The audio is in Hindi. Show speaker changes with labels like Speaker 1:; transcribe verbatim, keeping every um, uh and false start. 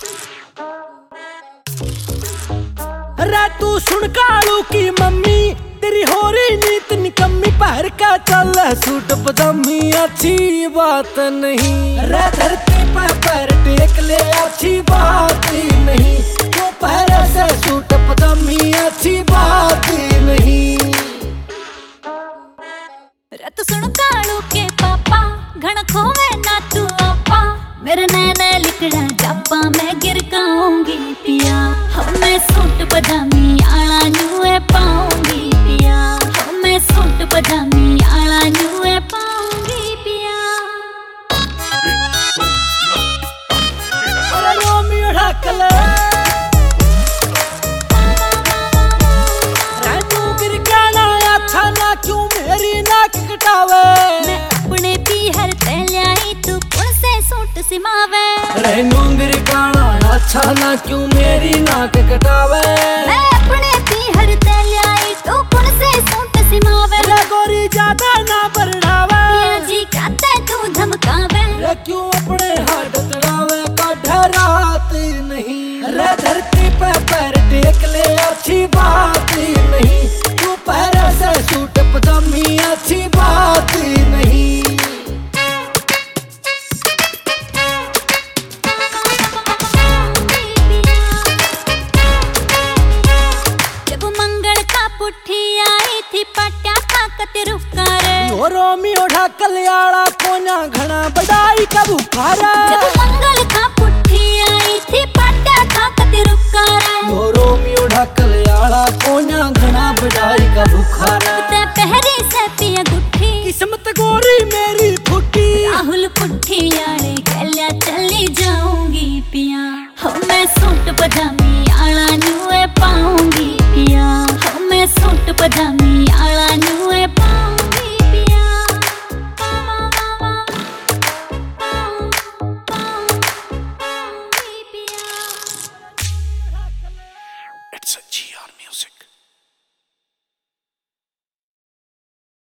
Speaker 1: रे तू सुन कालू की मम्मी, तेरी हो रही नीत निकम्मी, पहर का चल सूट पजामी अच्छी बात नहीं। रे धरती पे पैर टेक ले अच्छी बात ही नहीं, तो पहर से सूट पजामी अच्छी बात ही नहीं।
Speaker 2: रे तू सुन कालू के पापा, घण खोवे ना तू आपा, मेरे नैने लिखड़ा जापा मैं गिर गाऊंगी पिया। हम मैं सूट पजामी आला न्यूए पाऊंगी पिया, हम मैं सूट पजामी आला न्यूए पाऊंगी पिया।
Speaker 1: अरे रोमियो ढाकल रानू गिर गाना अच्छा ना क्यों मेरी नाक कटावे।
Speaker 2: मैं अपने पीहर ते ल्याई तू कुण से सूट सिमावे।
Speaker 1: रेनू गिर गाना अच्छा ना क्यों मेरी नाक कटावे।
Speaker 2: मैं अपने पीहर ते ल्याई तू कुण से सूट सिमावे।
Speaker 1: रे गोरी ज्यादा ना बढ़ावे,
Speaker 2: पिया जी कहते तू धमकावे।
Speaker 1: रे क्यों अपने हाथ चढ़ावे काढ़ा रात नहीं। रे धरती पे पैर टेक ले अच्छी बात ही नहीं, तू पैर से सूट पजामी अच्छी बात ही नहीं।
Speaker 2: जब मंगल का पुट्ठी आई थी पट्या ताकत रुकारे।
Speaker 1: ओ रोमियो ढाकल आला कोना घना बड़ाई का बुखारा।
Speaker 2: जब मंगल का पुट्ठी आई थी पट्या ताकत रुकारे।
Speaker 1: ओ रोमियो ढाकल आला कोना घना बड़ाई का बुखारा।
Speaker 2: ते पहरी से पिया गुट्ठी,
Speaker 1: किस्मत गोरी मेरी फुटी।
Speaker 2: राहुल पुट्ठी आड़े कल्या चली जाऊंगी पिया। हम मैं सूट पजामी